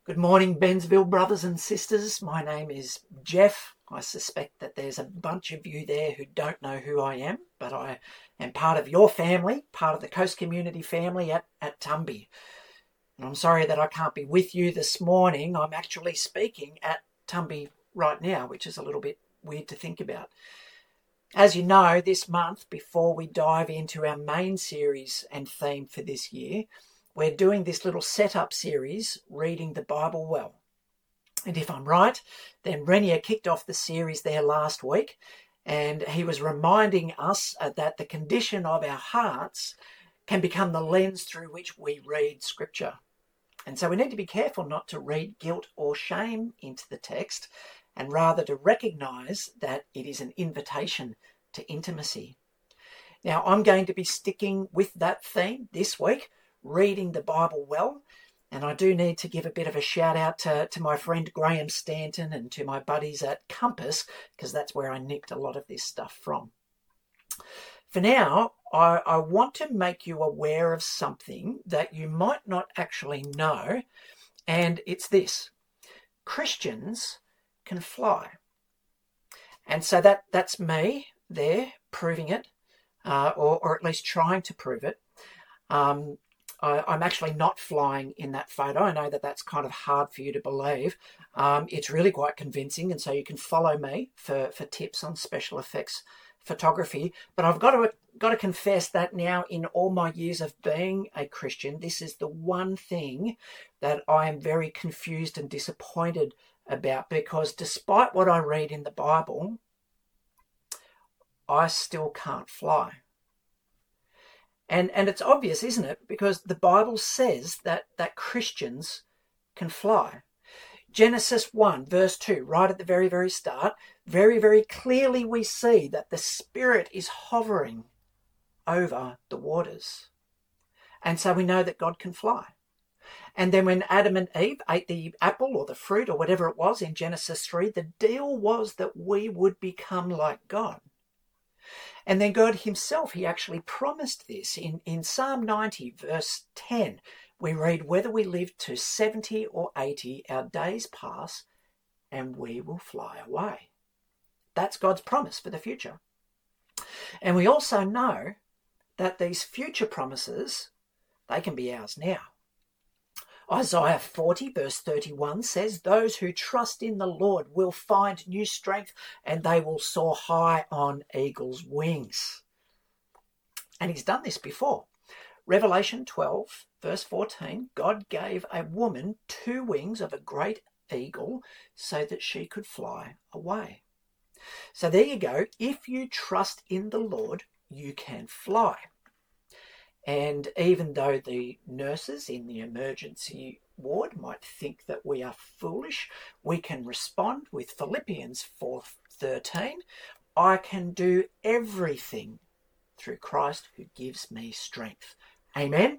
Good morning, Bensville brothers and sisters. My name is Jeff. I suspect that there's a bunch of you there who don't know who I am, but I am part of your family, part of the Coast Community family at Tumby. And I'm sorry that I can't be with you this morning. I'm actually speaking at Tumby right now, which is a little bit weird to think about. As you know, this month, before we dive into our main series and theme for this year, we're doing this little setup series, Reading the Bible Well. And if I'm right, then Renier kicked off the series there last week, and he was reminding us that the condition of our hearts can become the lens through which we read Scripture. And so we need to be careful not to read guilt or shame into the text, and rather to recognise that it is an invitation to intimacy. Now, I'm going to be sticking with that theme this week, reading the Bible well. And I do need to give a bit of a shout out to my friend Graham Stanton and to my buddies at Compass, because that's where I nicked a lot of this stuff from. For now, I want to make you aware of something that you might not actually know, and it's this: Christians can fly. And so that's me there proving it, or at least trying to prove it. I'm actually not flying in that photo. I know that that's kind of hard for you to believe. It's really quite convincing, and so you can follow me for tips on special effects photography. But I've got to confess that now, in all my years of being a Christian, this is the one thing that I am very confused and disappointed about, because despite what I read in the Bible, I still can't fly. And it's obvious, isn't it? Because the Bible says that Christians can fly. Genesis 1, verse 2, right at the very, very start, very, very clearly we see that the Spirit is hovering over the waters. And so we know that God can fly. And then when Adam and Eve ate the apple or the fruit or whatever it was in Genesis 3, the deal was that we would become like God. And then God himself, he actually promised this. In Psalm 90, verse 10, we read, "Whether we live to 70 or 80, our days pass and we will fly away." That's God's promise for the future. And we also know that these future promises, they can be ours now. Isaiah 40 verse 31 says, "Those who trust in the Lord will find new strength, and they will soar high on eagle's wings." And he's done this before. Revelation 12 verse 14, God gave a woman 2 wings of a great eagle so that she could fly away. So there you go. If you trust in the Lord, you can fly. And even though the nurses in the emergency ward might think that we are foolish, we can respond with Philippians 4:13, "I can do everything through Christ who gives me strength." Amen?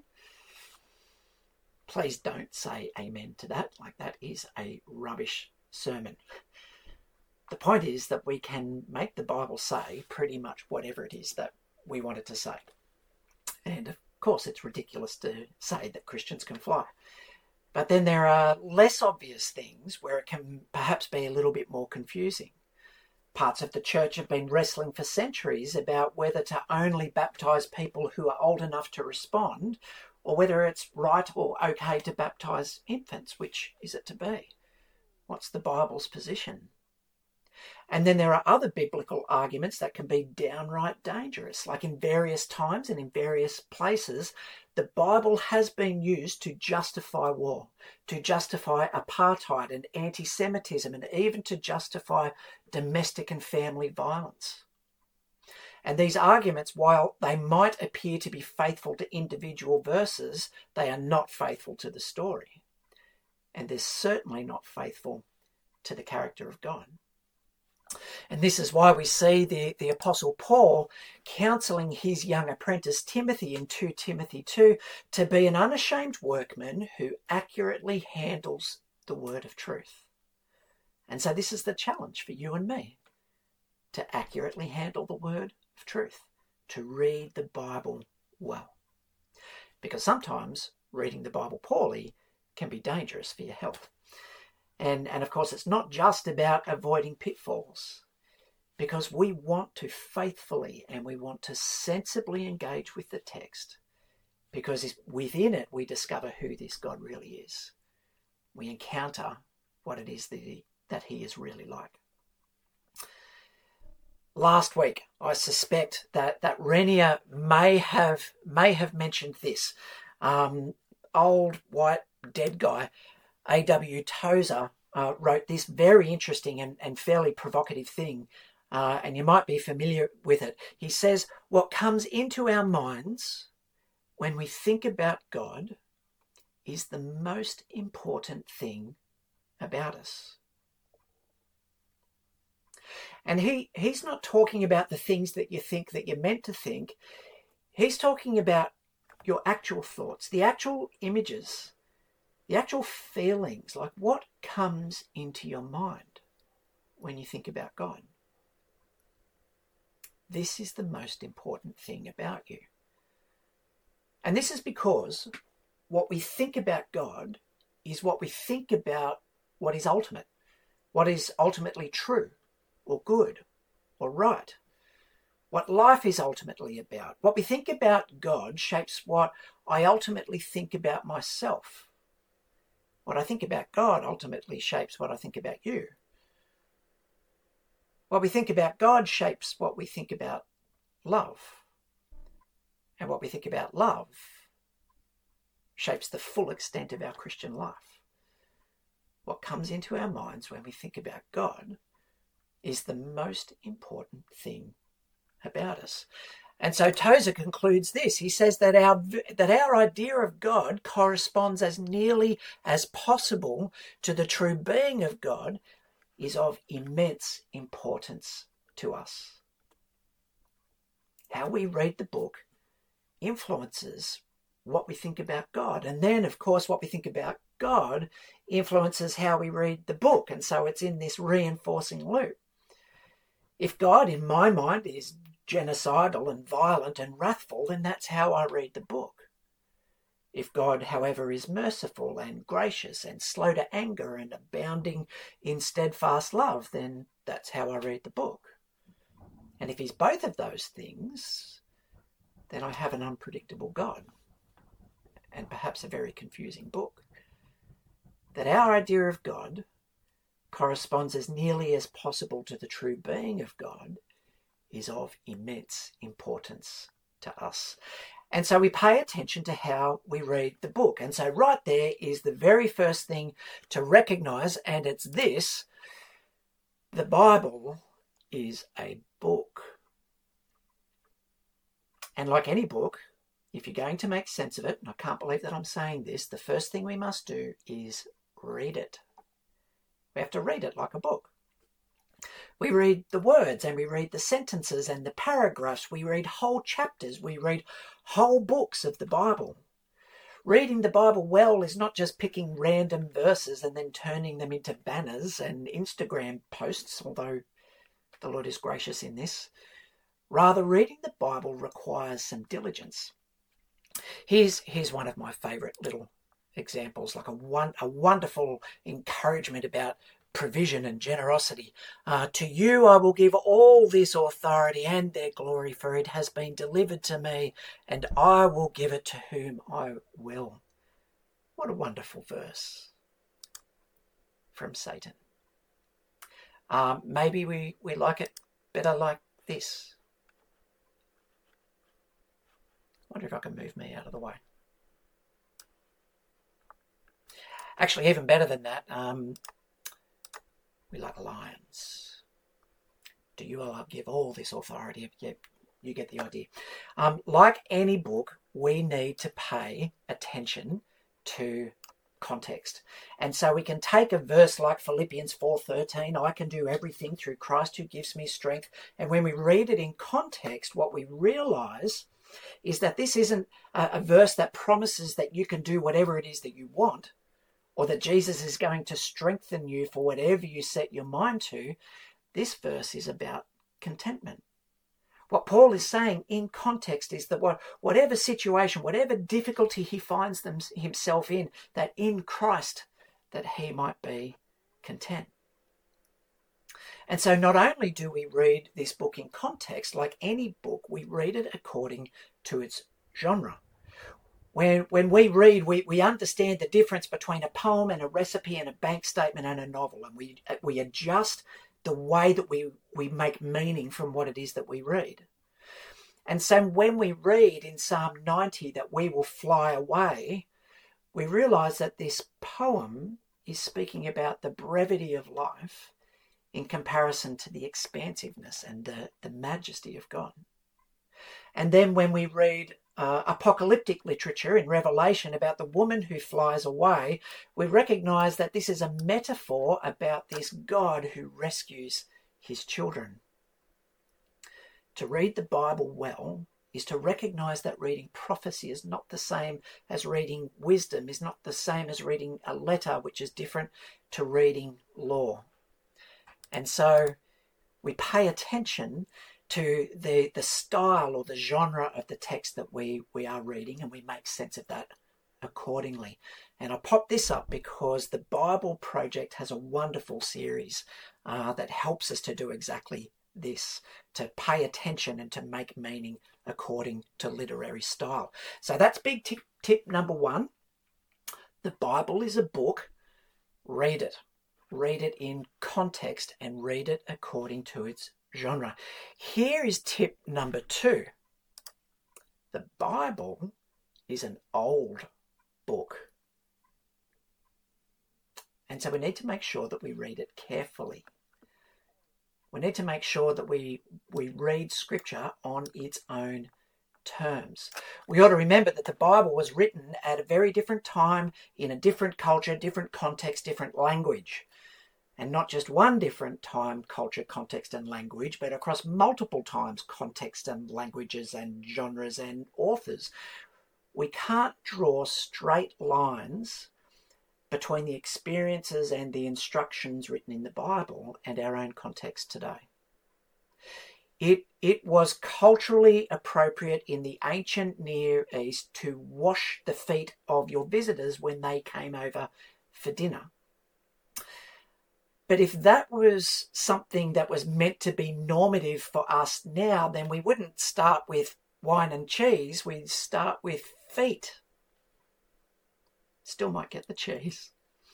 Please don't say amen to that, like that is a rubbish sermon. The point is that we can make the Bible say pretty much whatever it is that we want it to say. And of course, it's ridiculous to say that Christians can fly. But then there are less obvious things where it can perhaps be a little bit more confusing. Parts of the church have been wrestling for centuries about whether to only baptise people who are old enough to respond, or whether it's right or okay to baptise infants. Which is it to be? What's the Bible's position? And then there are other biblical arguments that can be downright dangerous. Like in various times and in various places, the Bible has been used to justify war, to justify apartheid and anti-Semitism, and even to justify domestic and family violence. And these arguments, while they might appear to be faithful to individual verses, they are not faithful to the story. And they're certainly not faithful to the character of God. And this is why we see the Apostle Paul counselling his young apprentice Timothy in 2 Timothy 2 to be an unashamed workman who accurately handles the word of truth. And so this is the challenge for you and me, to accurately handle the word of truth, to read the Bible well. Because sometimes reading the Bible poorly can be dangerous for your health. And of course, it's not just about avoiding pitfalls, because we want to faithfully and we want to sensibly engage with the text, because within it we discover who this God really is. We encounter what it is that he is really like. Last week, I suspect that Renier may have mentioned this. Old white dead guy, A.W. Tozer, wrote this very interesting and fairly provocative thing, and you might be familiar with it. He says, what comes into our minds when we think about God is the most important thing about us. And he's not talking about the things that you think that you're meant to think. He's talking about your actual thoughts, the actual images, the actual feelings, like what comes into your mind when you think about God. This is the most important thing about you. And this is because what we think about God is what we think about what is ultimate, what is ultimately true or good or right, what life is ultimately about. What we think about God shapes what I ultimately think about myself. What I think about God ultimately shapes what I think about you. What we think about God shapes what we think about love. And what we think about love shapes the full extent of our Christian life. What comes into our minds when we think about God is the most important thing about us. And so Tozer concludes this. He says that our idea of God corresponds as nearly as possible to the true being of God is of immense importance to us. How we read the book influences what we think about God. And then, of course, what we think about God influences how we read the book. And so it's in this reinforcing loop. If God, in my mind, is genocidal and violent and wrathful, then that's how I read the book. If God, however, is merciful and gracious and slow to anger and abounding in steadfast love, then that's how I read the book. And if he's both of those things, then I have an unpredictable God and perhaps a very confusing book. That our idea of God corresponds as nearly as possible to the true being of God is of immense importance to us. And so we pay attention to how we read the book. And so right there is the very first thing to recognize, and it's this: the Bible is a book. And like any book, if you're going to make sense of it, and I can't believe that I'm saying this, the first thing we must do is read it. We have to read it like a book. We read the words and we read the sentences and the paragraphs. We read whole chapters. We read whole books of the Bible. Reading the Bible well is not just picking random verses and then turning them into banners and Instagram posts, although the Lord is gracious in this. Rather, reading the Bible requires some diligence. Here's one of my favourite little examples, like a wonderful encouragement about provision and generosity. To you I will give all this authority and their glory, for it has been delivered to me, and I will give it to whom I will. What a wonderful verse from Satan. Maybe we like it better like this. I wonder if I can move me out of the way. Actually, even better than that, we like lions. To you I'll give all this authority. Yep, you get the idea. Like any book, we need to pay attention to context. And so we can take a verse like Philippians 4:13, I can do everything through Christ who gives me strength. And when we read it in context, what we realize is that this isn't a verse that promises that you can do whatever it is that you want, or that Jesus is going to strengthen you for whatever you set your mind to. This verse is about contentment. What Paul is saying in context is that whatever situation, whatever difficulty he finds himself in, that in Christ, that he might be content. And so not only do we read this book in context, like any book, we read it according to its genre. When we read, we understand the difference between a poem and a recipe and a bank statement and a novel, and we adjust the way that we make meaning from what it is that we read. And so when we read in Psalm 90 that we will fly away, we realise that this poem is speaking about the brevity of life in comparison to the expansiveness and the majesty of God. And then when we read apocalyptic literature in Revelation about the woman who flies away, we recognise that this is a metaphor about this God who rescues his children. To read the Bible well is to recognise that reading prophecy is not the same as reading wisdom, is not the same as reading a letter, which is different to reading law. And so we pay attention to the style or the genre of the text that we are reading, and we make sense of that accordingly. And I pop this up because the Bible Project has a wonderful series that helps us to do exactly this, to pay attention and to make meaning according to literary style. So that's big tip number one. The Bible is a book. Read it. Read it in context and read it according to its genre. Here is tip number two. The Bible is an old book. And so we need to make sure that we read it carefully. We need to make sure that we read Scripture on its own terms. We ought to remember that the Bible was written at a very different time, in a different culture, different context, different language. And not just one different time, culture, context and language, but across multiple times, context and languages and genres and authors. We can't draw straight lines between the experiences and the instructions written in the Bible and our own context today. It was culturally appropriate in the ancient Near East to wash the feet of your visitors when they came over for dinner. But if that was something that was meant to be normative for us now, then we wouldn't start with wine and cheese, we'd start with feet. Still might get the cheese.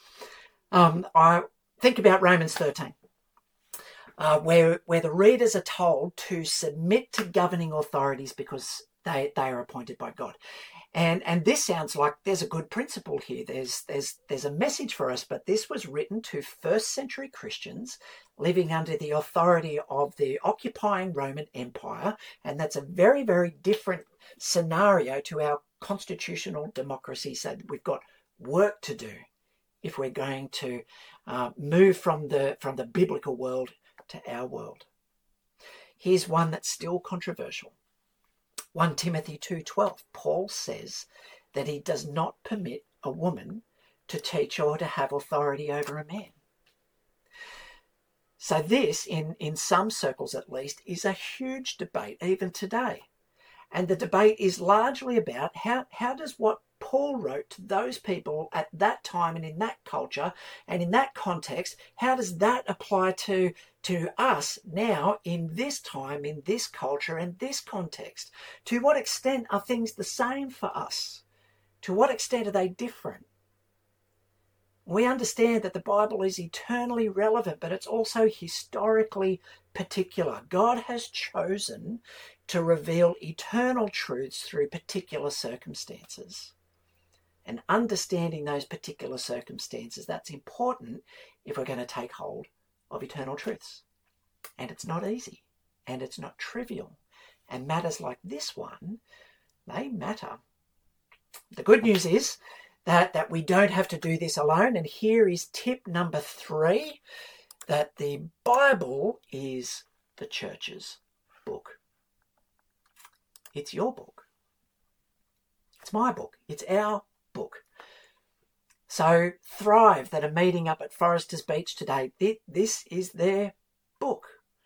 I think about Romans 13, where the readers are told to submit to governing authorities because they are appointed by God. And this sounds like there's a good principle here. There's a message for us, but this was written to first century Christians living under the authority of the occupying Roman Empire, and that's a very, very different scenario to our constitutional democracy. So we've got work to do if we're going to move from the biblical world to our world. Here's one that's still controversial. 1 Timothy 2:12, Paul says that he does not permit a woman to teach or to have authority over a man. So this, in some circles at least, is a huge debate even today. And the debate is largely about how does what Paul wrote to those people at that time and in that culture and in that context, how does that apply to us now in this time, in this culture and this context? To what extent are things the same for us? To what extent are they different? We understand that the Bible is eternally relevant, but it's also historically particular. God has chosen to reveal eternal truths through particular circumstances. And understanding those particular circumstances, that's important if we're going to take hold of eternal truths. And it's not easy, and it's not trivial. And matters like this one, they matter. The good news is that we don't have to do this alone. And here is tip number 3, that the Bible is the church's book. It's your book. It's my book. It's our book. So Thrive, that are meeting up at Foresters Beach today, this is their book.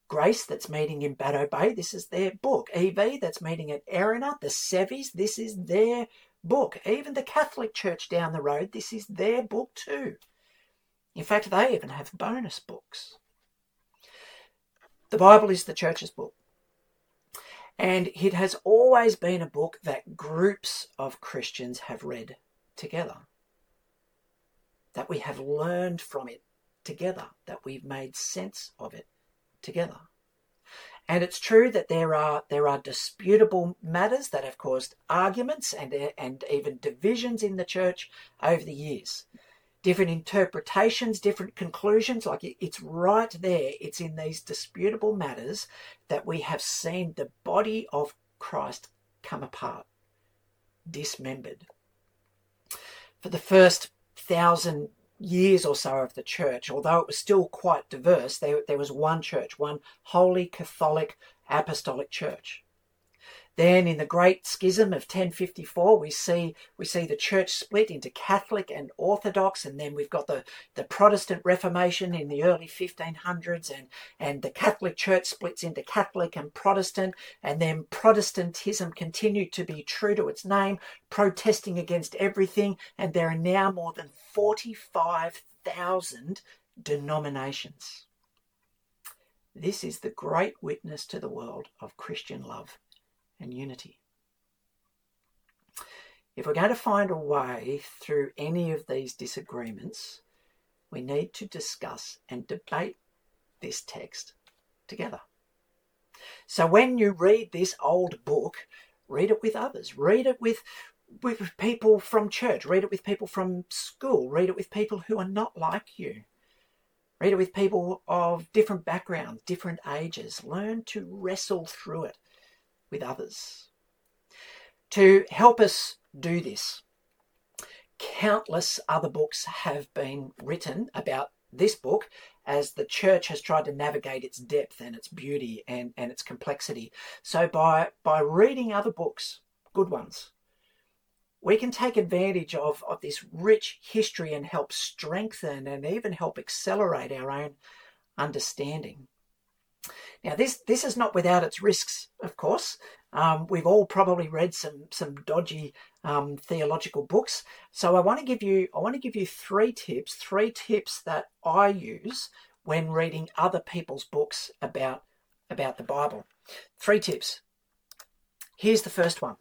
Grace, that's meeting in Baddo Bay, this is their book. EV, that's meeting at Erina, the Sevies, this is their book. Even the Catholic Church down the road, this is their book too. In fact, they even have bonus books. The Bible is the church's book. And it has always been a book that groups of Christians have read together. That we have learned from it together. That we've made sense of it together. And it's true that there are disputable matters that have caused arguments and even divisions in the church over the years. Different interpretations, different conclusions, like it's right there. It's in these disputable matters that we have seen the body of Christ come apart, dismembered. For the first 1,000 years or so of the church, although it was still quite diverse, there was one church, one holy Catholic apostolic church. Then in the Great Schism of 1054, we see the church split into Catholic and Orthodox, and then we've got the Protestant Reformation in the early 1500s, and the Catholic Church splits into Catholic and Protestant, and then Protestantism continued to be true to its name, protesting against everything, and there are now more than 45,000 denominations. This is the great witness to the world of Christian love and unity. If we're going to find a way through any of these disagreements, we need to discuss and debate this text together. So when you read this old book, read it with others. Read it with people from church. Read it with people from school. Read it with people who are not like you. Read it with people of different backgrounds, different ages. Learn to wrestle through it with others. To help us do this, countless other books have been written about this book as the church has tried to navigate its depth and its beauty and its complexity. So by reading other books, good ones, we can take advantage of this rich history and help strengthen and even help accelerate our own understanding. Now, this is not without its risks, of course. We've all probably read some dodgy theological books. So I want to give you three tips that I use when reading other people's books about the Bible. 3 tips. Here's the first one.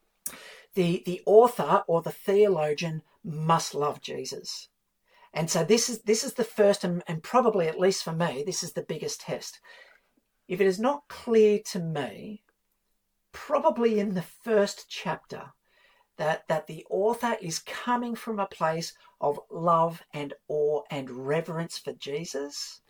The author or the theologian must love Jesus. And so this is the first and probably, at least for me, this is the biggest test. If it is not clear to me, probably in the first chapter, that the author is coming from a place of love and awe and reverence for Jesus,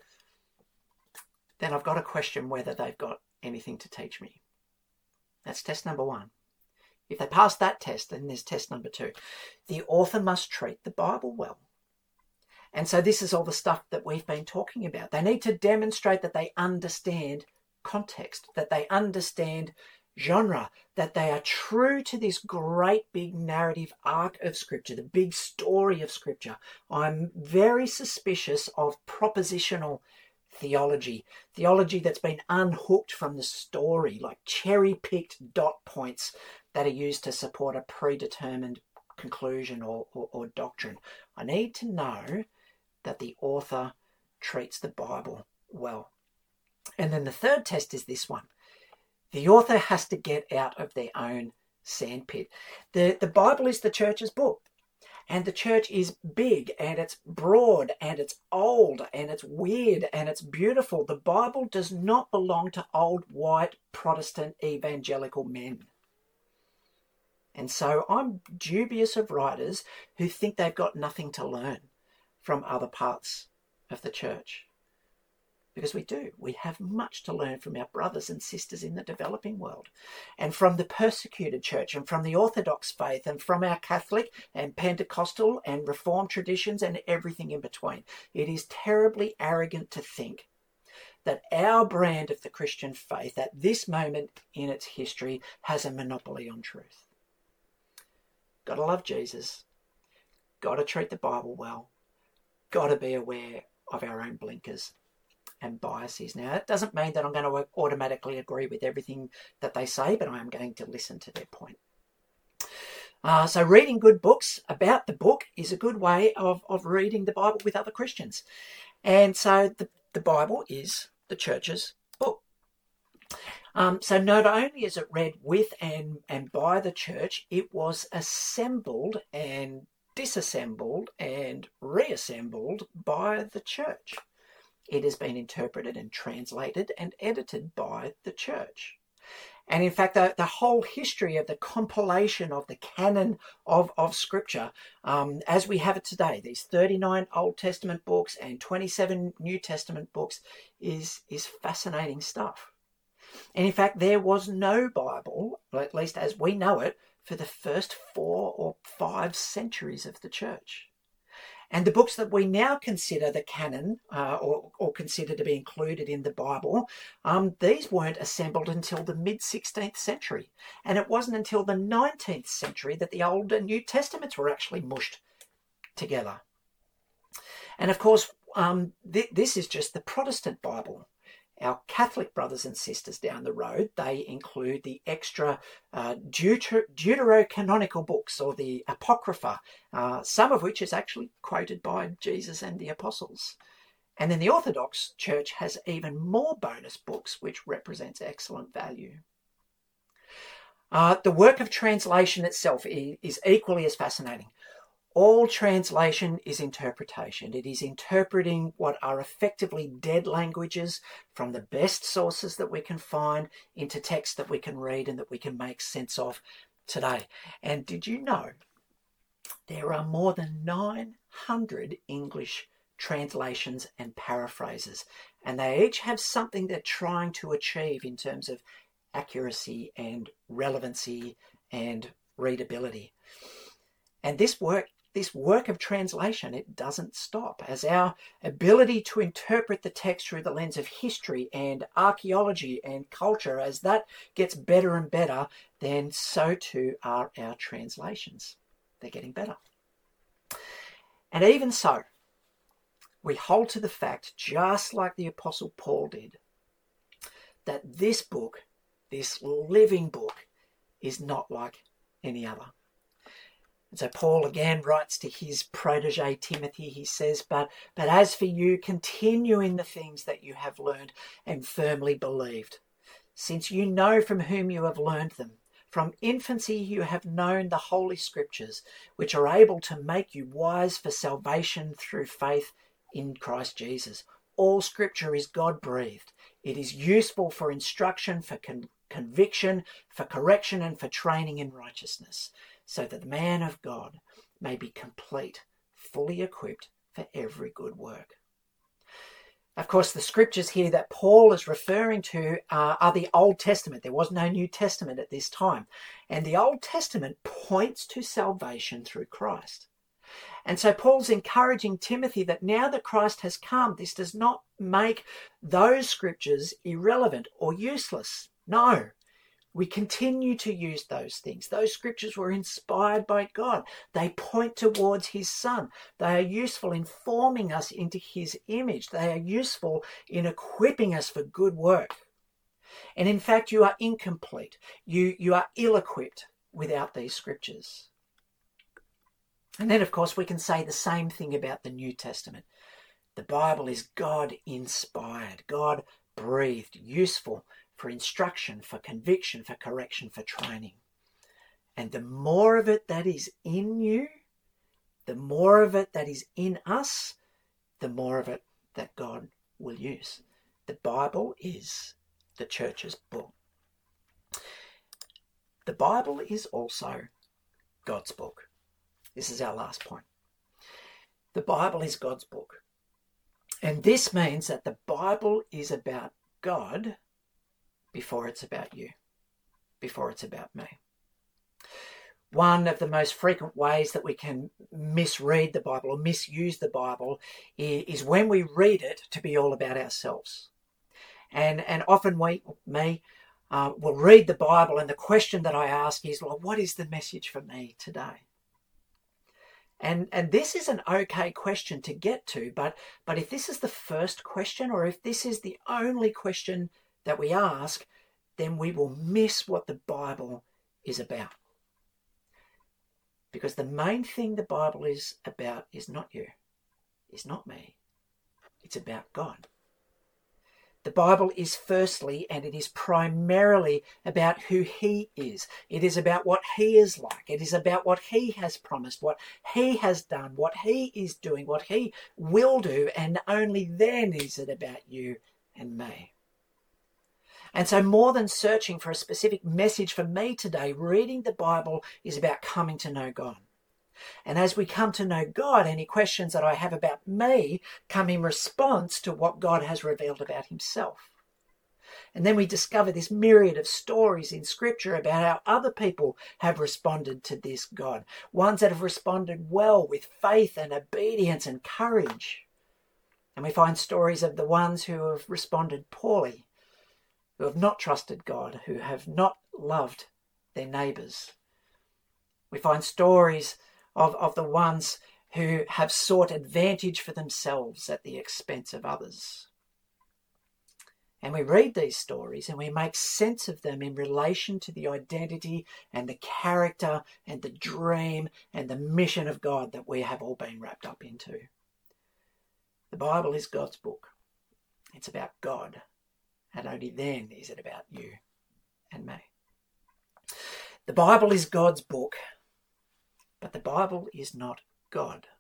then I've got to question whether they've got anything to teach me. That's test number 1. If they pass that test, then there's test number 2. The author must treat the Bible well. And so this is all the stuff that we've been talking about. They need to demonstrate that they understand context, that they understand genre, that they are true to this great big narrative arc of Scripture, the big story of Scripture. I'm very suspicious of propositional theology that's been unhooked from the story, like cherry-picked dot points that are used to support a predetermined conclusion or doctrine. I need to know that the author treats the Bible well. And then the third test is this one. The author has to get out of their own sandpit. The Bible is the church's book. And the church is big and it's broad and it's old and it's weird and it's beautiful. The Bible does not belong to old white Protestant evangelical men. And so I'm dubious of writers who think they've got nothing to learn from other parts of the church. Because we do. We have much to learn from our brothers and sisters in the developing world, and from the persecuted church, and from the Orthodox faith, and from our Catholic and Pentecostal and Reformed traditions and everything in between. It is terribly arrogant to think that our brand of the Christian faith at this moment in its history has a monopoly on truth. Got to love Jesus. Got to treat the Bible well. Got to be aware of our own blinkers. and biases. Now, that doesn't mean that I'm going to automatically agree with everything that they say, but I am going to listen to their point. So reading good books about the book is a good way of reading the Bible with other Christians. And so the Bible is the church's book. So not only is it read with and by the church, it was assembled and disassembled and reassembled by the church. It has been interpreted and translated and edited by the church. And in fact, the whole history of the compilation of the canon of Scripture, as we have it today, these 39 Old Testament books and 27 New Testament books, is fascinating stuff. And in fact, there was no Bible, at least as we know it, for the first 4 or 5 centuries of the church. And the books that we now consider the canon or consider to be included in the Bible, these weren't assembled until the mid-16th century. And it wasn't until the 19th century that the Old and New Testaments were actually mushed together. And of course, this is just the Protestant Bible. Our Catholic brothers and sisters down the road, they include the extra deuterocanonical books, or the Apocrypha, some of which is actually quoted by Jesus and the apostles. And then the Orthodox Church has even more bonus books, which represents excellent value. The work of translation itself is equally as fascinating. All translation is interpretation. It is interpreting what are effectively dead languages from the best sources that we can find into text that we can read and that we can make sense of today. And did you know there are more than 900 English translations and paraphrases, and they each have something they're trying to achieve in terms of accuracy and relevancy and readability. And this work of translation, it doesn't stop. As our ability to interpret the text through the lens of history and archaeology and culture, as that gets better and better, then so too are our translations. They're getting better. And even so, we hold to the fact, just like the Apostle Paul did, that this book, this living book, is not like any other. And so Paul again writes to his protege Timothy. He says, but as for you, continue in the things that you have learned and firmly believed, since you know from whom you have learned them. From infancy you have known the Holy Scriptures, which are able to make you wise for salvation through faith in Christ Jesus. All Scripture is God-breathed. It is useful for instruction, for conviction, for correction, and for training in righteousness, so that the man of God may be complete, fully equipped for every good work. Of course, the scriptures here that Paul is referring to are the Old Testament. There was no New Testament at this time. And the Old Testament points to salvation through Christ. And so Paul's encouraging Timothy that now that Christ has come, this does not make those scriptures irrelevant or useless. No. We continue to use those things. Those scriptures were inspired by God. They point towards his Son. They are useful in forming us into his image. They are useful in equipping us for good work. And in fact, you are incomplete. You are ill-equipped without these scriptures. And then, of course, we can say the same thing about the New Testament. The Bible is God-inspired, God-breathed, useful for instruction, for conviction, for correction, for training. And the more of it that is in you, the more of it that is in us, the more of it that God will use. The Bible is the church's book. The Bible is also God's book. This is our last point. The Bible is God's book. And this means that the Bible is about God before it's about you, before it's about me. One of the most frequent ways that we can misread the Bible or misuse the Bible is when we read it to be all about ourselves. And often will read the Bible and the question that I ask is, well, what is the message for me today? And this is an okay question to get to, but if this is the first question, or if this is the only question that we ask, then we will miss what the Bible is about. Because the main thing the Bible is about is not you, is not me. It's about God. The Bible is firstly, and it is primarily, about who he is. It is about what he is like. It is about what he has promised, what he has done, what he is doing, what he will do, and only then is it about you and me. And so more than searching for a specific message for me today, reading the Bible is about coming to know God. And as we come to know God, any questions that I have about me come in response to what God has revealed about himself. And then we discover this myriad of stories in Scripture about how other people have responded to this God. Ones that have responded well with faith and obedience and courage. And we find stories of the ones who have responded poorly, who have not trusted God, who have not loved their neighbours. We find stories of the ones who have sought advantage for themselves at the expense of others. And we read these stories and we make sense of them in relation to the identity and the character and the dream and the mission of God that we have all been wrapped up into. The Bible is God's book. It's about God. And only then is it about you and me. The Bible is God's book, but the Bible is not God.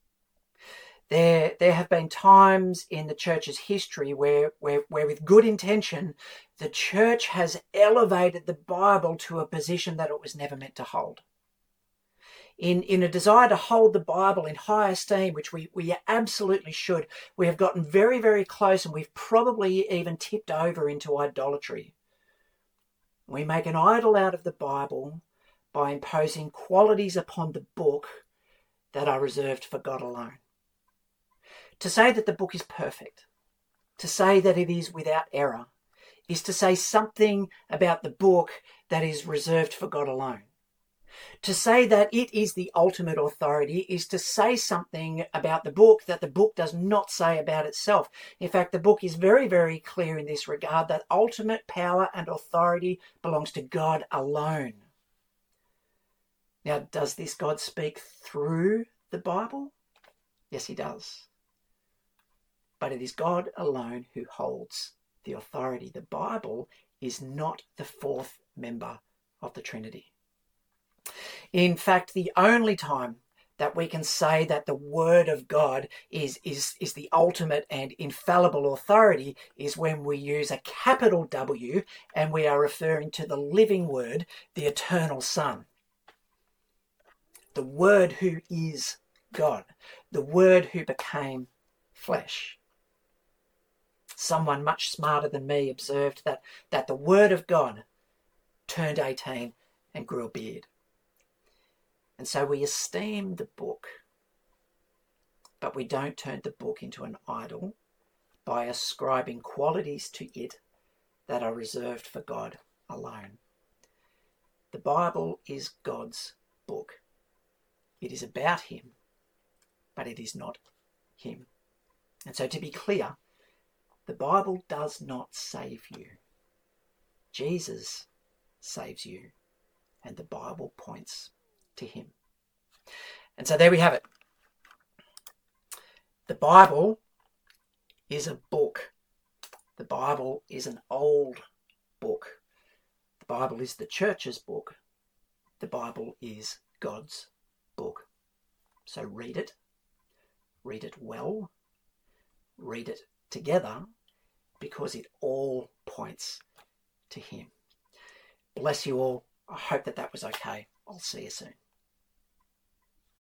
There have been times in the church's history where with good intention, the church has elevated the Bible to a position that it was never meant to hold. In a desire to hold the Bible in high esteem, which we absolutely should, we have gotten very, very close, and we've probably even tipped over into idolatry. We make an idol out of the Bible by imposing qualities upon the book that are reserved for God alone. To say that the book is perfect, to say that it is without error, is to say something about the book that is reserved for God alone. To say that it is the ultimate authority is to say something about the book that the book does not say about itself. In fact, the book is very, very clear in this regard that ultimate power and authority belongs to God alone. Now, does this God speak through the Bible? Yes, he does. But it is God alone who holds the authority. The Bible is not the fourth member of the Trinity. In fact, the only time that we can say that the Word of God is the ultimate and infallible authority is when we use a capital W and we are referring to the living Word, the eternal Son. The Word who is God. The Word who became flesh. Someone much smarter than me observed that the Word of God turned 18 and grew a beard. And so we esteem the book, but we don't turn the book into an idol by ascribing qualities to it that are reserved for God alone. The Bible is God's book. It is about him, but it is not him. And so to be clear, the Bible does not save you. Jesus saves you, and the Bible points to him. And so there we have it. The Bible is a book. The Bible is an old book. The Bible is the church's book. The Bible is God's book. So read it well, read it together, because it all points to him. Bless you all. I hope that was okay. I'll see you soon.